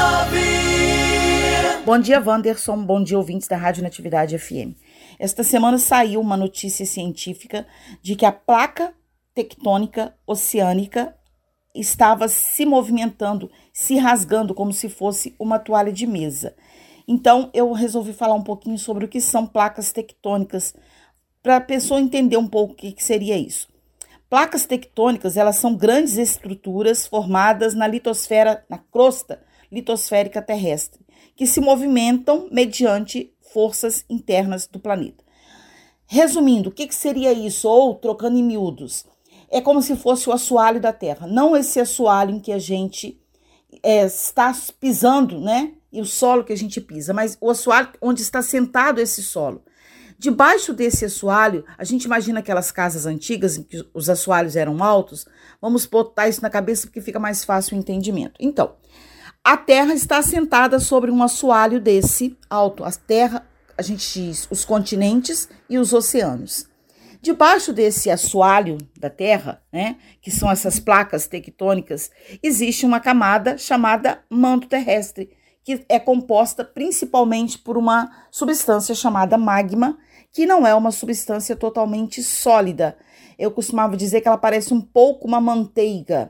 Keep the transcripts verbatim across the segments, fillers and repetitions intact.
Bom dia, Wanderson. Bom dia, ouvintes da Rádio Natividade F M. Esta semana saiu uma notícia científica de que a placa tectônica oceânica estava se movimentando, se rasgando como se fosse uma toalha de mesa. Então, eu resolvi falar um pouquinho sobre o que são placas tectônicas, para a pessoa entender um pouco o que, que seria isso. Placas tectônicas, elas são grandes estruturas formadas na litosfera, na crosta litosférica terrestre, que se movimentam mediante forças internas do planeta. Resumindo, o que, que seria isso? Ou, trocando em miúdos, é como se fosse o assoalho da Terra. Não esse assoalho em que a gente é, está pisando, né? E o solo que a gente pisa, mas o assoalho onde está sentado esse solo. Debaixo desse assoalho, a gente imagina aquelas casas antigas em que os assoalhos eram altos. Vamos botar isso na cabeça porque fica mais fácil o entendimento. Então, a Terra está assentada sobre um assoalho desse alto. A Terra, a gente diz os continentes e os oceanos. Debaixo desse assoalho da Terra, né, que são essas placas tectônicas, existe uma camada chamada manto terrestre, que é composta principalmente por uma substância chamada magma, que não é uma substância totalmente sólida. Eu costumava dizer que ela parece um pouco uma manteiga.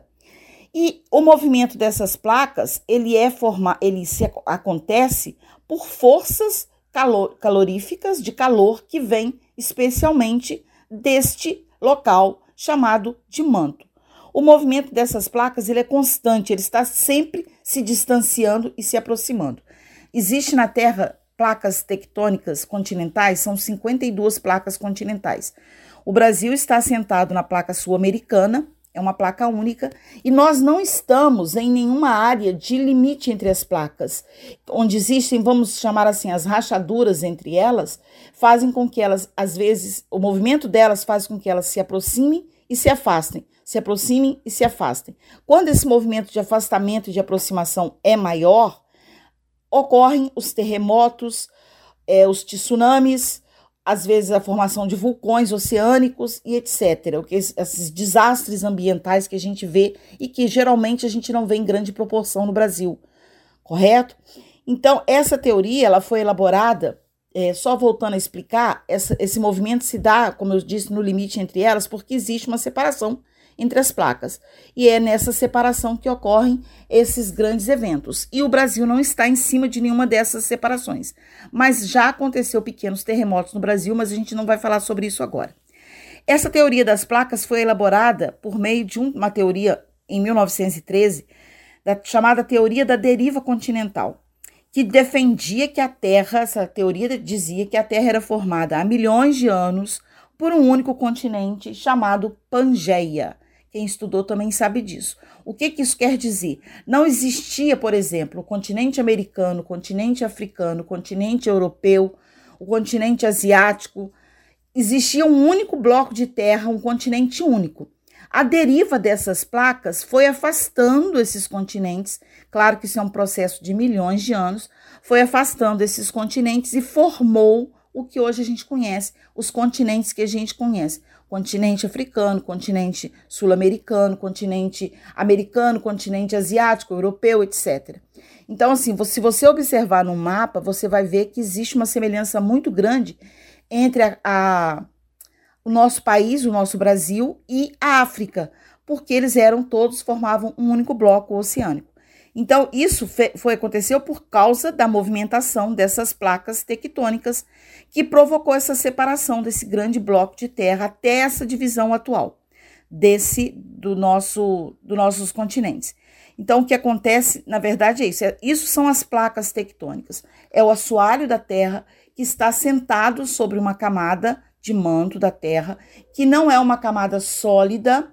E o movimento dessas placas, ele é forma, ele se, acontece por forças calor, caloríficas de calor que vem especialmente deste local chamado de manto. O movimento dessas placas, ele é constante, ele está sempre se distanciando e se aproximando. Existe na Terra placas tectônicas continentais, são cinquenta e duas placas continentais. O Brasil está assentado na placa sul-americana, é uma placa única, e nós não estamos em nenhuma área de limite entre as placas, onde existem, vamos chamar assim, as rachaduras entre elas, fazem com que elas, às vezes, o movimento delas faz com que elas se aproximem e se afastem, se aproximem e se afastem. Quando esse movimento de afastamento e de aproximação é maior, ocorrem os terremotos, é, os tsunamis, às vezes a formação de vulcões oceânicos e etcétera. Esses desastres ambientais que a gente vê e que geralmente a gente não vê em grande proporção no Brasil, correto? Então, essa teoria ela foi elaborada, é, só voltando a explicar, essa, esse movimento se dá, como eu disse, no limite entre elas, porque existe uma separação entre as placas. E é nessa separação que ocorrem esses grandes eventos. E o Brasil não está em cima de nenhuma dessas separações. Mas já aconteceu pequenos terremotos no Brasil, mas a gente não vai falar sobre isso agora. Essa teoria das placas foi elaborada por meio de uma teoria, em mil novecentos e treze, da, chamada teoria da deriva continental, que defendia que a Terra, essa teoria dizia que a Terra era formada há milhões de anos por um único continente chamado Pangeia. Quem estudou também sabe disso. O que, que isso quer dizer? Não existia, por exemplo, o continente americano, o continente africano, o continente europeu, o continente asiático. Existia um único bloco de terra, um continente único. A deriva dessas placas foi afastando esses continentes, claro que isso é um processo de milhões de anos, foi afastando esses continentes e formou o que hoje a gente conhece, os continentes que a gente conhece. Continente africano, continente sul-americano, continente americano, continente asiático, europeu, etcétera. Então, assim, se você observar no mapa, você vai ver que existe uma semelhança muito grande entre a, a, o nosso país, o nosso Brasil, e a África, porque eles eram todos, formavam um único bloco oceânico. Então, isso foi, aconteceu por causa da movimentação dessas placas tectônicas que provocou essa separação desse grande bloco de terra até essa divisão atual desse do nosso dos nossos continentes. Então, o que acontece, na verdade, é isso. É, isso são as placas tectônicas. É o assoalho da Terra que está sentado sobre uma camada de manto da Terra, que não é uma camada sólida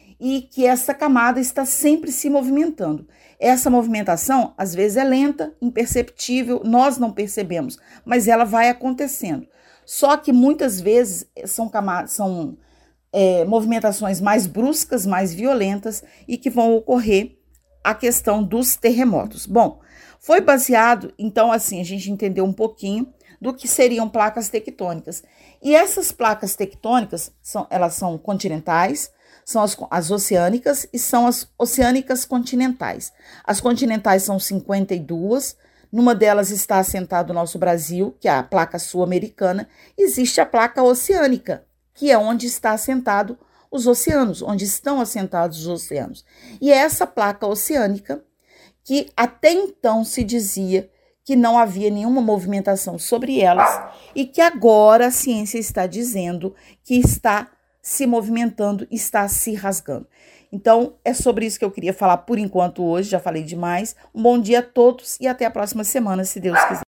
e que essa camada está sempre se movimentando. Essa movimentação, às vezes, é lenta, imperceptível, nós não percebemos, mas ela vai acontecendo. Só que muitas vezes são, camadas, são é, movimentações mais bruscas, mais violentas e que vão ocorrer a questão dos terremotos. Bom, foi baseado, então, assim, a gente entendeu um pouquinho do que seriam placas tectônicas. E essas placas tectônicas, são, elas são continentais, são as, as oceânicas e são as oceânicas continentais. As continentais são cinquenta e duas, numa delas está assentado o nosso Brasil, que é a placa sul-americana. Existe a placa oceânica, que é onde está assentado os oceanos, onde estão assentados os oceanos. E é essa placa oceânica que até então se dizia que não havia nenhuma movimentação sobre elas e que agora a ciência está dizendo que está se movimentando, está se rasgando. Então, é sobre isso que eu queria falar por enquanto hoje, já falei demais. Um bom dia a todos e até a próxima semana, se Deus quiser.